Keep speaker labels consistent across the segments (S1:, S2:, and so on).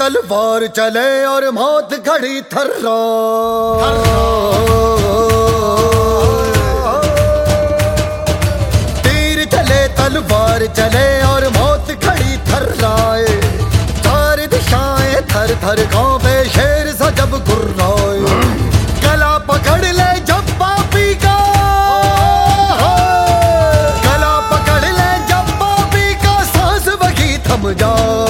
S1: तलवार चले और मौत खड़ी थर्रा। तीर चले तलवार चले और मौत खड़ी थर्राए। चार दिशाएं थर थर कांपे शेर सा जब गुर्राए। गला पकड़ ले जब पापी का, गला पकड़ ले जब पापी का, सांस वही थम जाए।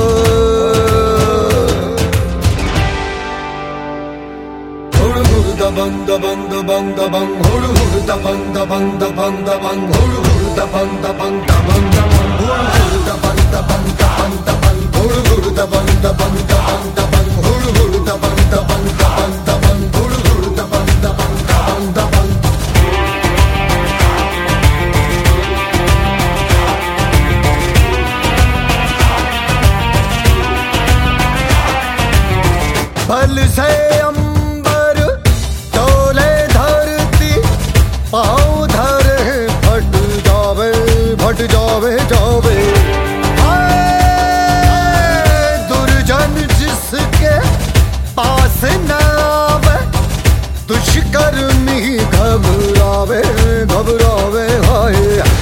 S1: Bang da bang da bang da bang, huru huru da bang da bang da bang da bang, huru huru da bang da bang da bang da bang, huru huru da bang da bang da bang da bang, huru huru da bang da bang da bang da bang, huru huru da bang da bang da bang da bang, huru huru da bang da bang da bang da bang। बल से पाँव धरे फट जावे फट जावे जावे। दुर्जन जिसके पास न आवे, दुष्कर्मी घबरावे घबरावे हाय।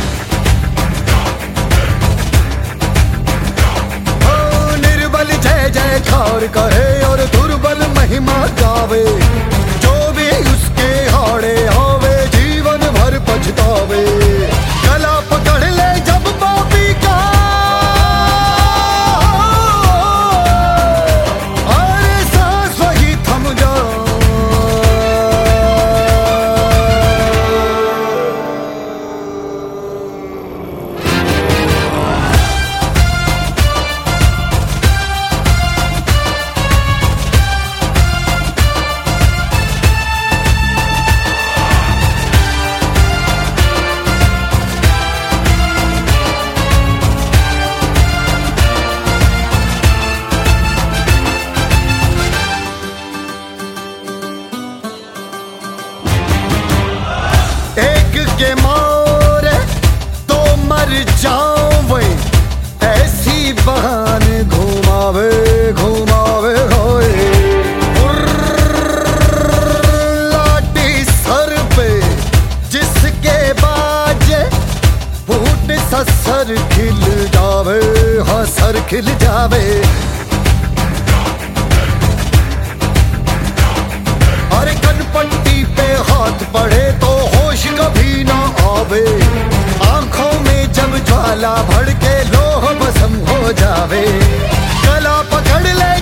S1: निर्बल जय जयकार करे और दुर्बल महिमा गावे। जो भी उसके हाड़े आवे पछतावे। गला पकड़ ले जब पापी का, अरे सांस वही थम जाए। के मारे तो मर जावे, ऐसी बहाने घुमावे घुमावे होए। लाठी सर पे जिसके बाजे, फूट सा सर खिल जावे, हाँ सर खिल जावे। अरे कनपट्टी पे हाथ पड़े तो होश कभी ना आवे। आंखों में जब ज्वाला भड़के लोह भस्म हो जावे। गला पकड़ ले